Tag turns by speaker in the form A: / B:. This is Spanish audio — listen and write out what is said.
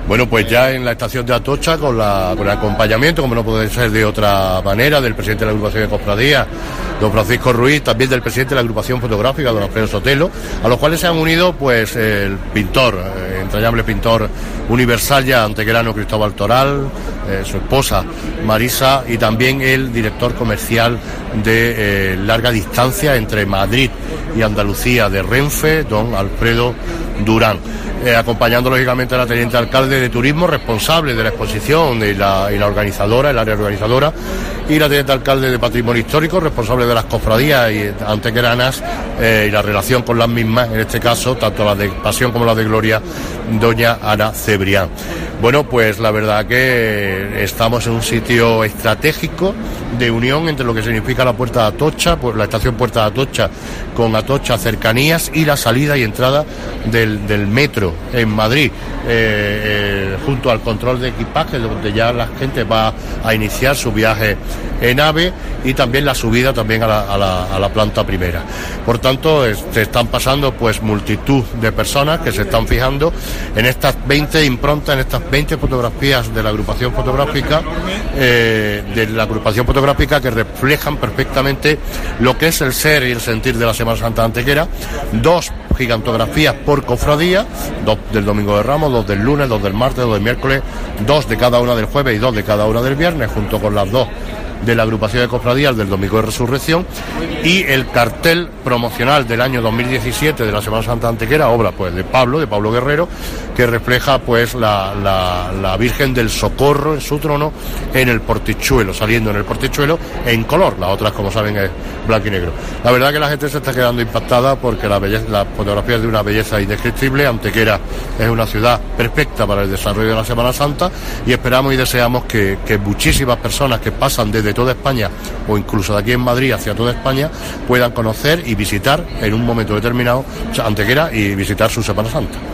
A: Bueno, pues ya en la estación de Atocha, con el acompañamiento, como no puede ser de otra manera, del presidente de la agrupación de cofradías, don Francisco Ruiz, también del presidente de la agrupación fotográfica, don Alfredo Sotelo, a los cuales se han unido pues el pintor, entrañable pintor universal ya antequerano Cristóbal Toral, su esposa Marisa, y también el director comercial de larga distancia entre Madrid y Andalucía de Renfe, don Alfredo Durán. Acompañando lógicamente a la teniente alcalde de turismo, responsable de la exposición y la organizadora, el área organizadora, y la teniente alcalde de patrimonio histórico, responsable de las cofradías y antequeranas y la relación con las mismas, en este caso, tanto las de Pasión como las de Gloria, doña Ana Cebrián. Bueno, pues la verdad que estamos en un sitio estratégico de unión entre lo que significa la Puerta de Atocha, pues la estación Puerta de Atocha, con Atocha Cercanías y la salida y entrada del metro en Madrid, junto al control de equipaje, donde ya la gente va a iniciar su viaje en AVE, y también la subida también a la planta primera. Por tanto, se están pasando pues multitud de personas que se están fijando en estas 20 improntas, en estas 20 fotografías de la agrupación fotográfica, que reflejan perfectamente lo que es el ser y el sentir de la Semana Santa Antequera. 2 gigantografías por cofradía, 2 del Domingo de Ramos, 2 del lunes, 2 del martes, 2 del miércoles, 2 de cada una del jueves y 2 de cada una del viernes, junto con las 2 de la agrupación de cofradías del Domingo de Resurrección, y el cartel promocional del año 2017 de la Semana Santa Antequera, obra pues de Pablo Guerrero, que refleja pues la Virgen del Socorro en su trono en el portichuelo, saliendo en el portichuelo en color. Las otras, como saben, es blanco y negro. La verdad que la gente se está quedando impactada porque la fotografía es de una belleza indescriptible. Antequera es una ciudad perfecta para el desarrollo de la Semana Santa, y esperamos y deseamos que muchísimas personas que pasan desde toda España, o incluso de aquí en Madrid hacia toda España, puedan conocer y visitar en un momento determinado Antequera y visitar su Semana Santa.